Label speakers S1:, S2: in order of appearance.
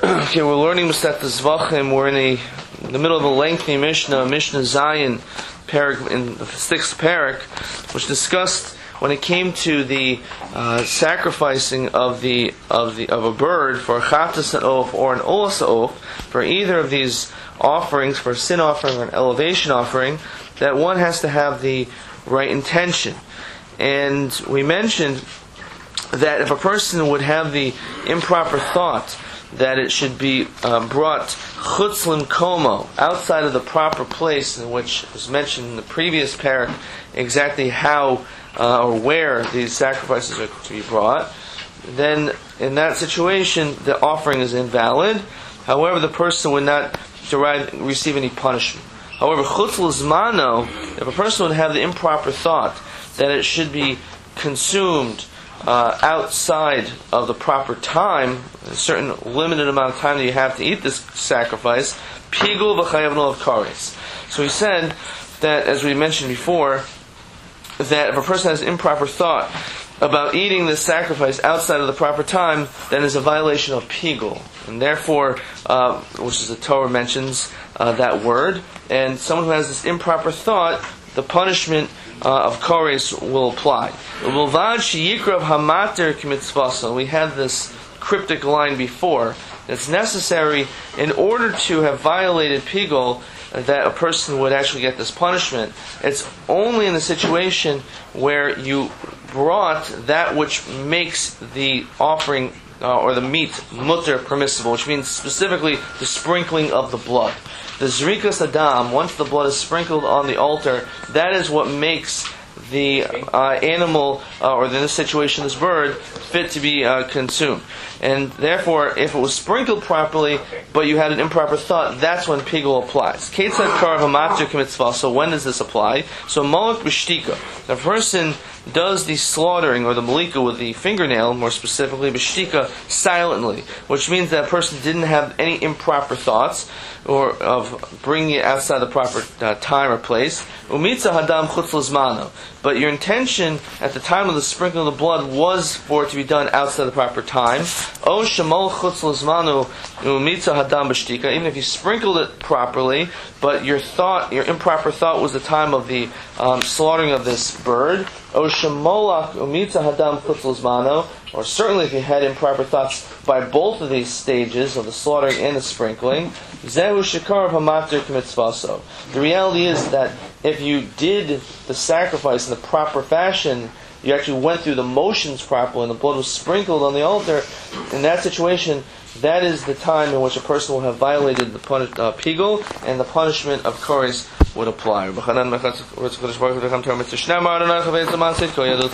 S1: Okay, we're learning Masechet Zvachim. We're in the middle of a lengthy Mishnah Zion, parak, in the 6th parak, which discussed when it came to the sacrificing of a bird for a chatas oaf or an olas oaf, for either of these offerings, for a sin offering or an elevation offering, that one has to have the right intention. And we mentioned that if a person would have the improper thought that it should be brought chutz limkomo, outside of the proper place in which was mentioned in the previous parak, exactly how or where these sacrifices are to be brought, then in that situation the offering is invalid. However, the person would not receive any punishment. However, chutz l'zmano, if a person would have the improper thought that it should be consumed outside of the proper time, a certain limited amount of time that you have to eat this sacrifice, pigul v'chayav of kares. So he said that, as we mentioned before, that if a person has improper thought about eating this sacrifice outside of the proper time, then is a violation of pigul, and therefore, which is the Torah mentions that word, and someone who has this improper thought, the punishment of kares will apply. We had this cryptic line before. It's necessary in order to have violated pigul that a person would actually get this punishment. It's only in the situation where you brought that which makes the offering or the meat mutter permissible, which means specifically the sprinkling of the blood. The zrikas adam, once the blood is sprinkled on the altar, that is what makes the animal, or in this situation this bird, fit to be consumed. And therefore, if it was sprinkled properly, but you had an improper thought, that's when pigul applies. Ketzad karav hamatir k'mitzvah. So when does this apply? So molech b'shtika. The person does the slaughtering or the malika with the fingernail, more specifically b'shtika, silently, which means that person didn't have any improper thoughts or of bringing it outside the proper time or place. Umitza hadam chutz l'zmano. But your intention at the time of the sprinkling of the blood was for it to be done outside the proper time. O shemol chutz l'zmano umitza hadam b'shtika. Even if you sprinkled it properly, but your improper thought was the time of the slaughtering of this bird. O shemolach umitza hadam chutz l'zmano. Or certainly if you had improper thoughts by both of these stages of the slaughtering and the sprinkling, zehu shekarav hamatir k'mitzvaso. The reality is that if you did the sacrifice in the proper fashion, you actually went through the motions properly and the blood was sprinkled on the altar, in that situation, that is the time in which a person will have violated the pigul, and the punishment of kares would apply.